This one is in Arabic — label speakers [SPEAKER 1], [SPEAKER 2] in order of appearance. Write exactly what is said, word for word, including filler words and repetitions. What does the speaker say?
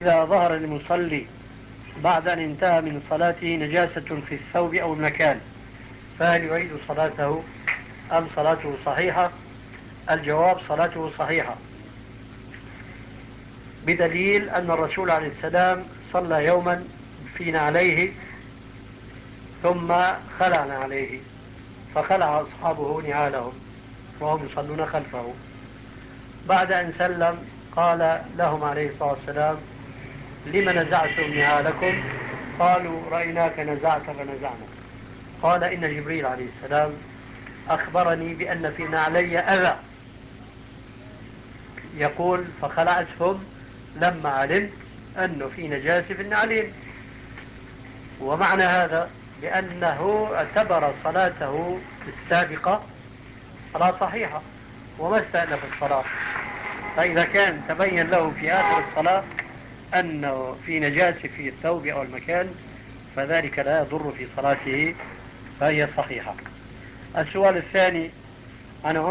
[SPEAKER 1] إذا ظهر المصلي بعد أن انتهى من صلاته نجاسة في الثوب أو المكان، فهل يعيد صلاته أم صلاته صحيحة؟ الجواب: صلاته صحيحة، بدليل أن الرسول عليه السلام صلى يوما في نعليه ثم خلع نعليه، فخلع أصحابه نعالهم وهم يصلون خلفه. بعد أن سلم قال لهم عليه الصلاة والسلام: لم نزعتم نعالكم؟ قالوا: رأيناك نزعت فنزعنا. قال: إن جبريل عليه السلام أخبرني بأن في نعلي أذى، يقول: فخلعتهم لما علمت أنه في نجاسة في النعلين. ومعنى هذا بأنه اعتبر صلاته السابقة صلاة صحيحة وما استأنف الصلاة. فإذا كان تبين له في آخر الصلاة أنه في نجاسة في الثوب أو المكان، فذلك لا يضر في صلاته، فهي صحيحة. السؤال الثاني عن